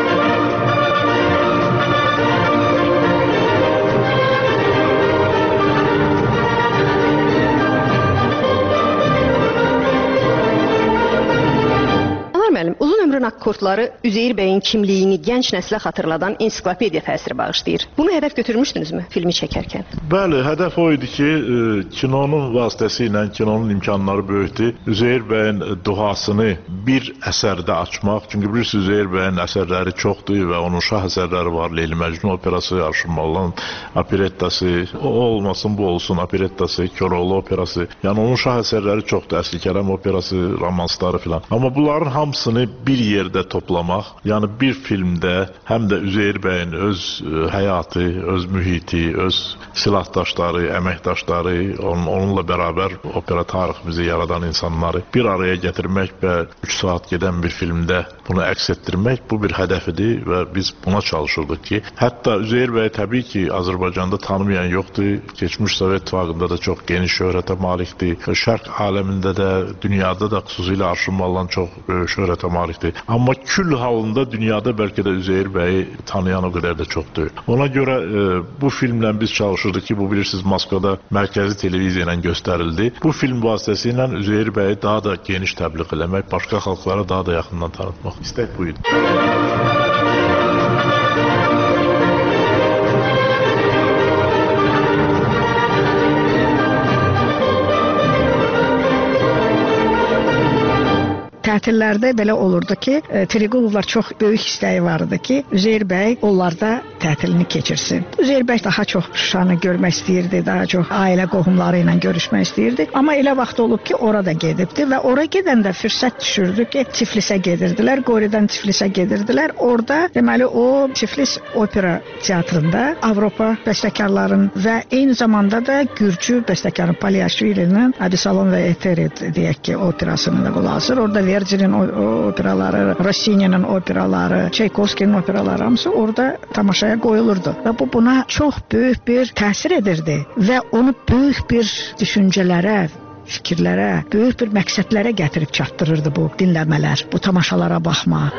Müəllim, uzun ömrün akkordları Üzeyir bəyin kimliyini gənc nəslə xatırladan ensiklopediya təsiri bağışlayır. Bunu hədəf götürmüşdünüzmü filmi çəkərkən? Bəli, hədəf o idi ki, e, kinonun vasitəsilə, kinonun imkanları böyükdür. Üzeyir bəyin duhasını bir əsərdə açmaq. Çünki bilirsiniz, Üzeyir bəyin əsərləri çoxdur və onun şah əsərləri var. Leyli Məcnun operası, Arşın Mallan operettası, o olmasın, bu olsun operettası, Koroğlu operası. Yəni onun şah əsərləri çoxdur. Əsli Kərəm operası, romansları filan. Amma bunların hamısı bir yerdə toplamaq, yəni bir filmdə həm də Üzeyir bəyin öz həyatı, öz mühiti, öz silahdaşları, əməkdaşları, onun, onunla bərabər opera tariximizi yaradan insanları bir araya gətirmək və üç saat gedən bir filmdə bunu əks etdirmək, bu bir hədəf idi və biz buna çalışırdıq ki, hətta Üzeyir bəy təbii ki, Azərbaycanda tanımayan yoxdur, keçmiş Sovet İttifaqında da çox geniş şöhrətə malikdir, şərq aləmində də, dünyada da xüsusilə Arşın Mallan çox şöhrətə malikdir. Amma kül halında dünyada bəlkə də Üzeyir bəyi tanıyan o qədər də çoxdur. Ona görə e, bu filmlə biz çalışırdıq ki, bu bilirsiniz Moskvada mərkəzi televiziya ilə göstərildi. Bu film vasitəsilə Üzeyir bəyi daha da geniş təbliğ eləmək, başqa xalqlara daha da yaxından tanıtmaq istək bu idi. Tətillərdə belə olurdu ki, e, Triqulovlar çox böyük istəyi vardı ki, Üzeyir bəy onlarda tətilini keçirsin. Üzeyir bəy daha çox Şuşanı görmək istəyirdi, daha çox ailə qohumları ilə görüşmək istəyirdi. Amma elə vaxt olub ki, orada gedibdi və ora gedəndə fürsət düşürdü ki, Tiflisə gedirdilər, Qoridən Tiflisə gedirdilər. Orada deməli o Tiflis opera teatrında Avropa bəstəkarların və eyni zamanda da Gürcü bəstəkarın Palyashvilinin Absalon və Eteri deyək ki, operasını da qulaq asır. Orada Verdi'nin operaları, Rossini'nin operaları, Çaykovskinin operaları hamısı orada tamaşaya qoyulurdu. Və bu buna çox böyük bir təsir edirdi və onu böyük bir düşüncələrə, fikirlərə, böyük bir məqsədlərə gətirib çatdırırdı bu dinləmələr, bu tamaşalara baxmaq.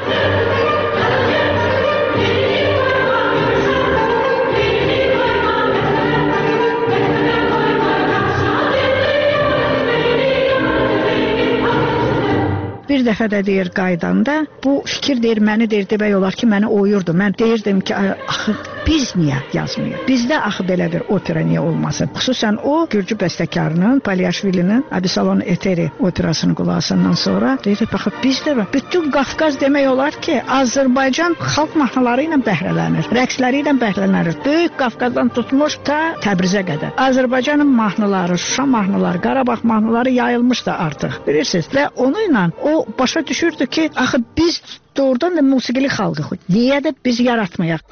Bir dəfə də deyir qaydanda, bu fikir deyir, məni deyir, demək olar ki, məni oyurdu. Mən deyirdim ki, axı biz niyə yazmıyıq? Bizdə axı belə bir opera niyə olmasın? Xüsusən o, Gürcü bəstəkarının, Palyashvilinin Absalon Eteri operasını qulağısından sonra deyir, baxı bizdə bütün Qafqaz demək olar ki, Azərbaycan xalq mahnıları ilə bəhrələnir, rəqsləri ilə bəhrələnir. Böyük Qafqazdan tutmuş ta Təbrizə qədər. Azərbaycanın mahnıları, Şuşa mahnıları, Qarabağ mahnıları yayılmışdı artıq, bilirsiniz. Və onunla o başa düşürdü ki, axı biz doğrudan da musiqili xalqıq. Niyə də biz yaratmayaq?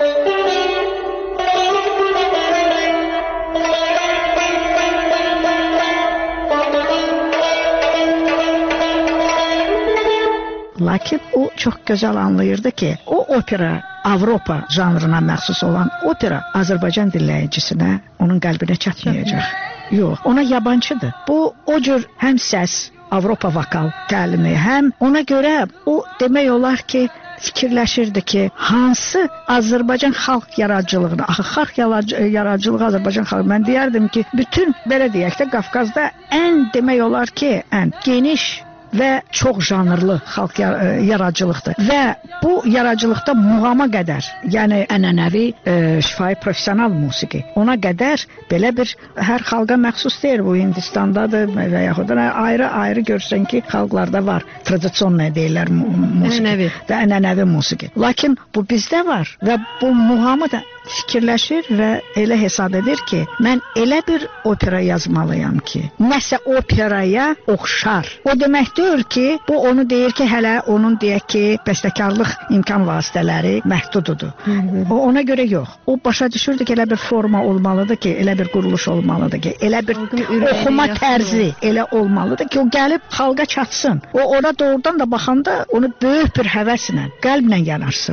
Lakin o çox gözəl anlayırdı ki, o opera Avropa janrına məxsus olan opera Azərbaycan dinləyicisinə, onun qəlbinə çatmayacaq. Yox, ona yabancıdır. Bu o cür həm səs, Avropa vokal təlimi, həm ona görə o demək olar ki, fikirləşirdi ki, hansı Azərbaycan xalq yaradıcılığına, axı xalq yaradıcılığı Azərbaycan xalq, mən deyərdim ki, bütün, belə deyək də, Qafqazda ən demək olar ki, ən geniş və çox janrlı xalq yaradıcılıqdır. Və bu yaradıcılıqda muğama qədər, yəni ənənəvi, e, şifahi professional musiqi, ona qədər belə bir hər xalqa məxsus deyil. Bu Hindistandadır və yaxud da ayrı-ayrı görürsən ki, xalqlarda var. Tradisional deyirlər musiqi. Ənənəvi. Və ənənəvi musiqi. Lakin bu bizdə var və bu muğamı da fikirləşir və elə hesab edir ki, mən elə bir opera yazmalıyam ki, nəsə operaya oxşar. O demək deyil ki, bu onu deyir ki, hələ onun deyək ki, bəstəkarlıq imkan vasitələri məhdududur. O ona görə yox. O başa düşürdü ki, elə bir forma olmalıdır ki, elə bir quruluş olmalıdır ki, elə bir oxuma tərzi elə olmalıdır ki, o gəlib xalqa çatsın. O ona doğrudan da baxanda onu böyük bir həvəslə, qəlblə yanarsın.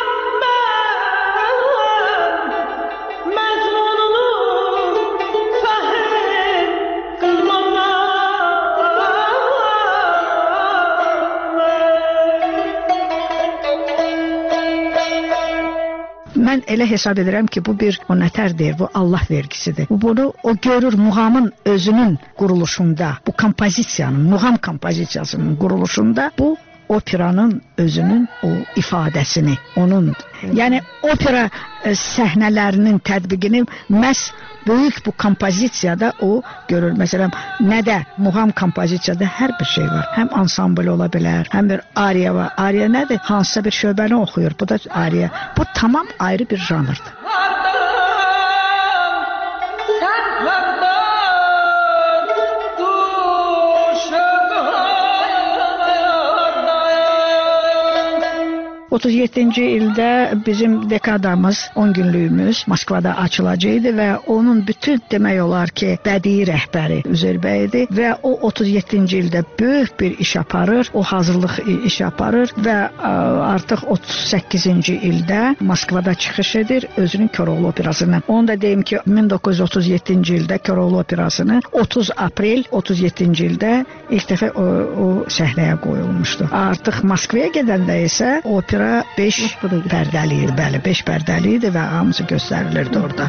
Mən elə hesab edirəm ki, bu bir o nətər deyir, bu Allah vergisidir. Bu bunu o görür muğamın özünün quruluşunda, bu kompozisiyanın, muğam kompozisiyasının quruluşunda bu operanın özünün o ifadəsini, onun, yəni opera səhnələrinin tətbiqini məhz böyük bu kompozisiyada o görür. Məsələn, nədə? Muğam kompozisiyada hər bir şey var. Həm ansambl ola bilər, həm bir ariya var. Ariya nədir? Hansısa bir şöbəni oxuyur. Bu da ariya. Bu tamam ayrı bir janrdır. otuz yeddinci ildə bizim dekadamız, on günlüyümüz Moskvada açılacaqdı və onun bütün demək olar ki, bədii rəhbəri Üzeyir bəy idi və o otuz yeddinci ildə böyük bir iş aparır, o hazırlıq iş aparır və artıq otuz səkkizinci ildə Moskvada çıxış edir özünün Koroğlu operasını. Onu da deyim ki, min doqquz yüz otuz yeddinci ildə Koroğlu operasını otuz aprel otuz yeddinci ildə ilk dəfə o, o səhnəyə qoyulmuşdu. Artıq Moskvaya gedəndə isə opera beş pərdəli idi, bəli, beş pərdəli idi və hamısı göstərilirdi orada.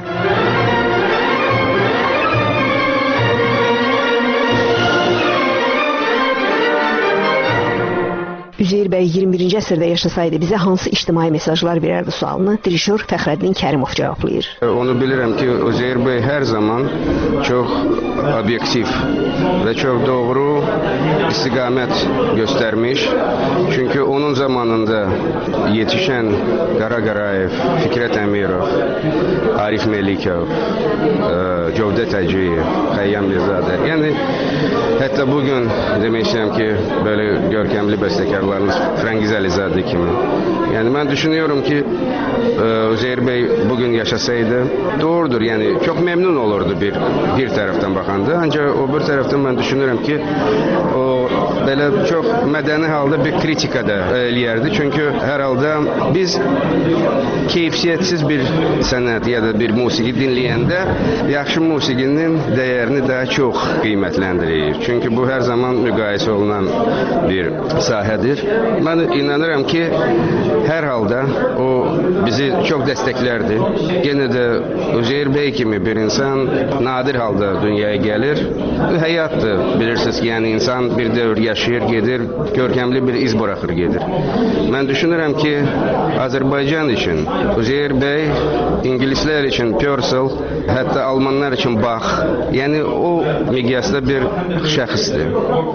Üzeyir bəy iyirmi birinci əsrdə yaşasaydı bizə hansı ictimai mesajlar verərdi sualını dirişör Fəxrəddin Kərimov cavablayır. Onu bilirəm ki, Üzeyir bəy hər zaman çox obyektiv və çox doğru istiqamət göstərmiş. Çünki onun zamanında yetişən Qara Qarayev, Fikrət Əmirov, Arif Melikov, Cövdət Hacıyev, Xəyyam Mirzadə. Yəni, hətta bugün demək istəyirəm ki, böyle görkəmli bəstəkarlarımız Frəngiz Əlizadə kimi. Yəni, mən düşünüyorum ki, Üzeyir bəy bugün yaşasaydı, doğrudur, yəni çox memnun olurdu bir, bir tərəfdən baxanda. Ancaq o bir tərəfdən mən düşünürəm ki, o belə çox mədəni halda bir kritika da eləyərdi. Çünki hər halda biz keyfiyyətsiz bir sənət ya da bir musiqi dinləyəndə yaxşı musiqinin dəyərini daha çox qiymətləndiririk. Çünki bu hər zaman müqayisə olunan bir sahədir. Mən inanıram ki, hər halda o bizi çox dəstəklərdi. Yenə də Üzeyir bəy kimi bir insan nadir halda dünyaya gəlir. Həyatdır, bilirsiniz ki, yəni insan bir dövr yaşayır, gedir, görkəmli bir iz buraxır, gedir. Mən düşünürəm ki, Azərbaycan üçün Üzeyir bəy, İngilislər üçün Purcell, hətta Almanlar üçün Bach, yəni o miqyasda bir şəxsdir.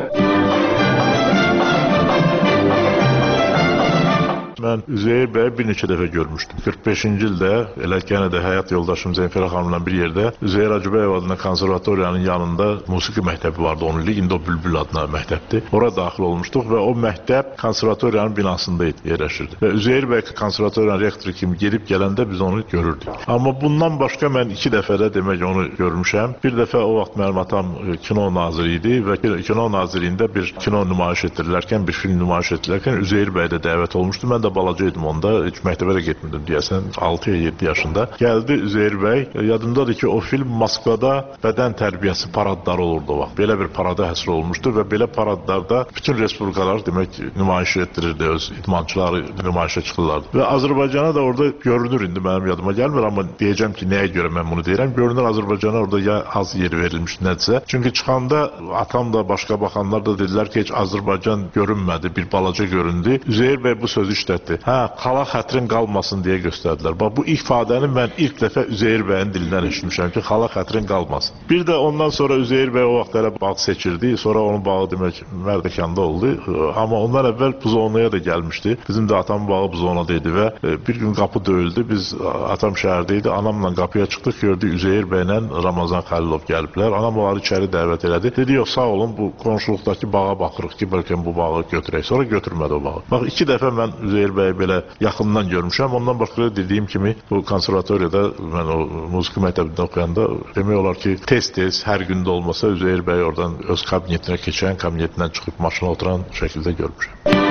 Mən Üzeyir bəyi bir neçə dəfə görmüşdüm. qırx beşinci ildə, elə yenə də həyat yoldaşım Zənfərə xanımla bir yerdə Üzeyir Hacıbəyev adına konservatoriyanın yanında musiqi məktəbi vardı on illik, indi o Bülbül adına məktəbdir. Ora daxil olmuşduq və o məktəb konservatoriyanın binasında yerləşirdi. Və Üzeyir bəy konservatoriyanın rektoru kimi gedib gələndə biz onu görürdük. Amma bundan başqa mən iki dəfə də demək onu görmüşəm. Bir dəfə o vaxt mənim atam kino naziri idi və kino nazirliyində bir kino nümayiş etdirilərkən, bir film nümayiş etdirilərkən Üzeyir bəy də dəvət olmuşdu. Mən də balacaydım onda, heç məktəbə də getmirdim deyəsən, altı yeddi yaşında. Gəldi Üzeyir bəy, yadımdadır ki, o film Moskvada bədən tərbiyəsi paradları olurdu o vaxt. Belə bir parada həsr olmuşdu və belə paradlarda bütün respublikalar demək nümayiş etdirirdi, öz idmançıları nümayişə çıxırlardı. Və Azərbaycana da orada görünür, indi mənim yadıma gəlmir, amma deyəcəm ki, nəyə görə mən bunu deyirəm, görünür Azərbaycana orada ya az yer verilmiş nədirsə. Çünki çıxanda atam da, başqa baxanlar da dedilər ki, heç Azərbaycan görünmədi, bir balaca göründü. Üzeyir bəy bu sözü işlətdi. etdi. Hə, xala xətrin qalmasın deyə göstərdilər. Bax, bu ifadəni mən ilk dəfə Üzeyir bəyin dilindən eşitmişəm ki, xala xətrin qalmasın. Bir də ondan sonra Üzeyir bəy o vaxt elə bağ seçirdi. Sonra onun bağı demək Mərdəkanda oldu. Amma ondan əvvəl Buzovnaya da gəlmişdi. Bizim də atamın bağı Buzovnada idi və bir gün qapı döyüldü. Biz atam şəhərdə idi. Anamla qapıya çıxdıq, gördük Üzeyir bəylə Ramazan Xəlilov gəliblər. Anam onları içəri dəvət elədi. Dedi, yox, sağ olun, bu qonşuluqdakı bağa baxırıq ki, bəlkə bu bağı götürək. Sonra götürmədi o bağı. Bax, iki dəfə mən Üzeyir bəyi belə yaxından görmüşəm. Ondan başqa dediyim kimi bu konservatoriyada mən o musiqi məktəbində oxuyanda demək olar ki, tez-tez hər gündə olmasa Üzeyir bəy oradan öz kabinetinə keçən, kabinetindən çıxıb maşına oturan şəkildə görmüşəm.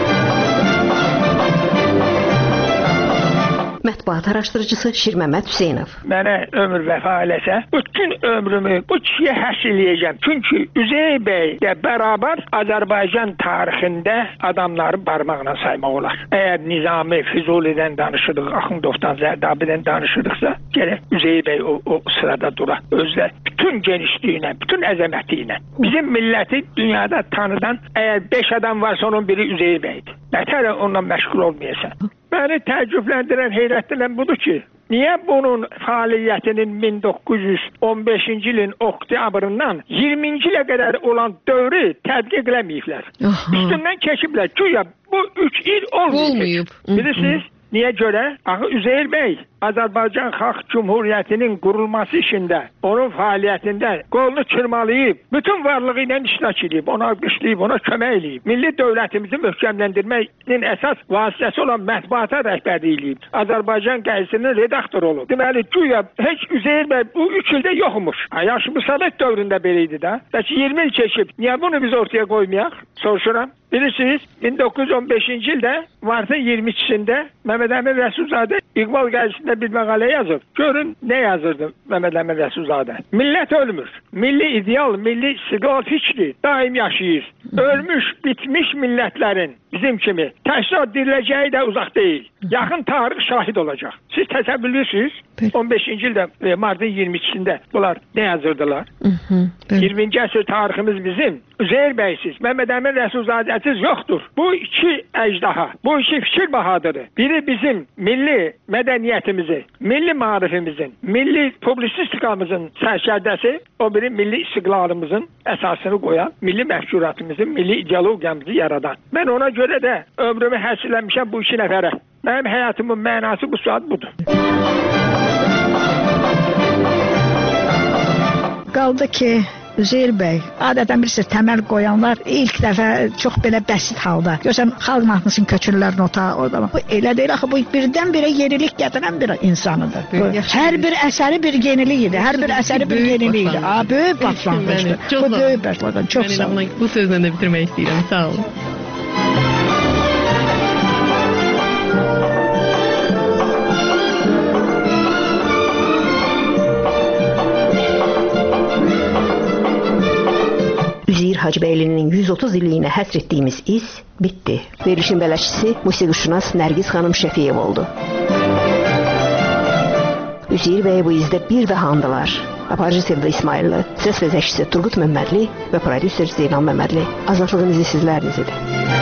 Mətbuat araşdırıcısı Şirməmməd Hüseynov. Mənə ömür vəfa eləsə, bütün ömrümü bu kişiyə həsr eləyəcəm. Çünki Üzeyir bəy də bərabər Azərbaycan tarixində adamları barmaqla saymaq olar. Əgər Nizami, Füzulidən danışırıq, Axundovdan, Zərdabidən danışırıqsa, gərək Üzeyir bəy o, o sırada dura. Özlə bütün genişliyinə, bütün əzəməti ilə. Bizim milləti dünyada tanıdan əgər beş adam varsa onun biri Üzeyir bəydir. Nətər onunla məşğul olmayasan. Məni təəccübləndirən, heyrətlənən budur ki, niyə bunun fəaliyyətinin min doqquz yüz on beşinci ilin oktyabrından iyirminci ilə qədər olan dövrü tədqiq eləməyiblər. Üstündən keçiblər. Güya bu üç il olmayıb. Bilirsiniz? Niyə görə? Axı Üzeyir bəy Azərbaycan Xalq Cumhuriyyətinin qurulması işində, onun fəaliyyətində qolunu çırmalayıb, bütün varlığı ilə iştirak edib, ona alqışlayıb, ona kömək edib. Milli dövlətimizi möhkəmləndirməyin əsas vasitəsi olan mətbuata rəhbərlik edib. Azərbaycan qəzetinin redaktoru olub. Deməli, güya heç Üzeyir bəy bu üç ildə yoxmuş. Yaşlı Sovet dövründə belə idi də. Bəs iyirmi il keçib, niyə bunu biz ortaya qoymayaq? Soruşuram. Bilirsiniz, min doqquz yüz on beşinci ildə martın iyirmi ikisində Məhəmməd Əmin Rəsulzadə İqbal qəzetində bir məqalə yazıb. Görün nə yazırdı Məhəmməd Əmin Rəsulzadə. Millət ölmür. Milli ideal, milli istiqlal fikri daim yaşayır. Ölmüş, bitmiş millətlərin bizim kimi təsirat diriləcəyi də uzaq deyil. Yaxın tarix şahid olacaq. Siz təsəvvür edirsiniz? on beşinci ildə e, martın iyirmi ikisində bunlar nə yazırdılar? iyirminci əsr tariximiz bizim. Üzeyir bəysiz, Məhəmməd Əmin Rəsulzadəsiz yoxdur. Bu iki əcdaha, bu iki fikir bahadırı. Biri bizim milli mədəniyyətimizi, milli maarifimizin, milli publisistikamızın sərkərdəsi, o biri milli istiqlalımızın əsasını qoyan, milli məfkuratımızın, milli ideologiyamızı yaradan. Mən ona görə də ömrümü həsrləmişəm bu iki nəfərə. Mənim həyatımın mənası bu saat budur. Qaldı ki, Üzeyir bəy, adətən bilirsiniz, təməl qoyanlar ilk dəfə çox belə bəsit halda. Görsən, xalq mahnısının köçürlər nota, orada. Bu elə deyil, axı bu birdən-birə yenilik gətirən bir insanıdır. Bu, hər bir əsəri bir yenilik idi, hər bir əsəri bir yenilik idi. A, böyük başlanmışdı. Bu böyük başlanmışdı. Çox sağ olun. Bu sözlə də bitirmək istəyirəm. Sağ olun. Üzeyir Hacıbəylinin yüz otuz illiyinə həsr etdiyimiz iz bitdi. Verilişin bələdçisi musiqişünas Nərgiz xanım Şəfiyev oldu. Üzeyir bəy bu izdə bir daha andılar. Aparıcı Sevda İsmailli, səs və zəkçisi Turqut Məmmədli və prodüser Zeynal Məmmədli. Azadlığın izi sizləriniz idi.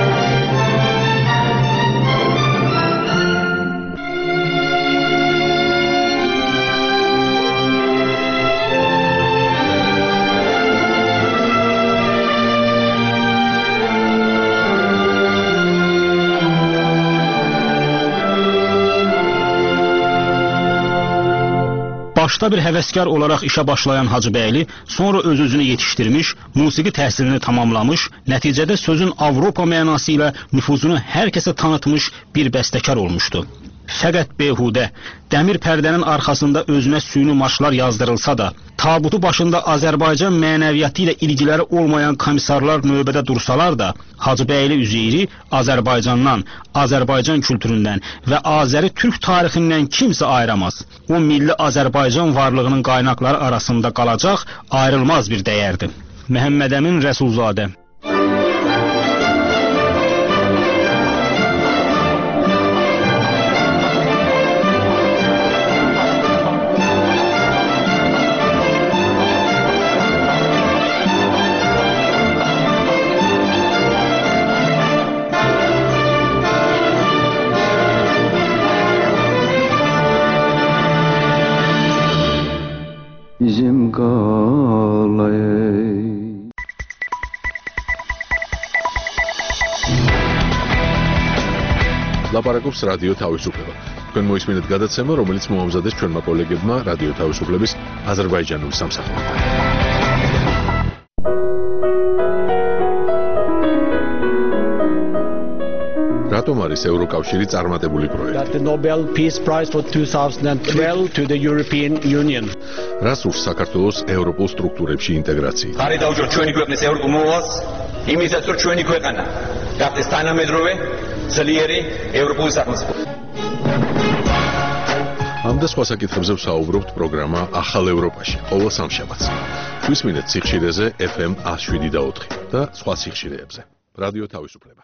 Başda bir həvəskar olaraq işə başlayan Hacıbəyli sonra öz-özünü yetişdirmiş, musiqi təhsilini tamamlamış, nəticədə sözün Avropa mənası ilə nüfuzunu hər kəsə tanıtmış bir bəstəkar olmuşdu. Fəqət behudə, dəmir pərdənin arxasında özünə süni marşlar yazdırılsa da, tabutu başında Azərbaycan mənəviyyatı ilə ilgiləri olmayan komissarlar növbədə dursalar da, Hacıbəyli Üzeyri Azərbaycandan, Azərbaycan kültüründən və Azəri Türk tarixindən kimsə ayıramaz. O milli Azərbaycan varlığının qaynaqları arasında qalacaq ayrılmaz bir dəyərdir. Məhəmməd Əmin Rəsulzadə. ლაპარაკობს რადიო თავისუფლება. თქვენ მოისმინეთ გადაცემა, რომელიც მოამზადეს ჩვენმა კოლეგებმა რადიო თავისუფლების აზერბაიჯანული სამსახურიდან. რატომ არის ევროკავშირი წარმატებული პროექტი? The Nobel Peace Prize for two thousand twelve to the European Union. რას ურს საქართველოს ევროპულ სტრუქტურებში ინტეგრაცია? ხარი დაუჭროთ ჩვენი ქვეყნის ევროპულ მოვალს, იმისაც რომ ჩვენი ქვეყანა გახდეს თანამედროვე, ძლიერი ევროპული სახელმწიფო. ამ და სხვა საკითხებზე ვსაუბრობთ პროგრამა ახალ ევროპაში, ყოველ სამშაბათს. გვისმინეთ სიხშირეზე ეფ ემ one oh seven და ოთხი და სხვა სიხშირეებზე. რადიო თავისუფლება.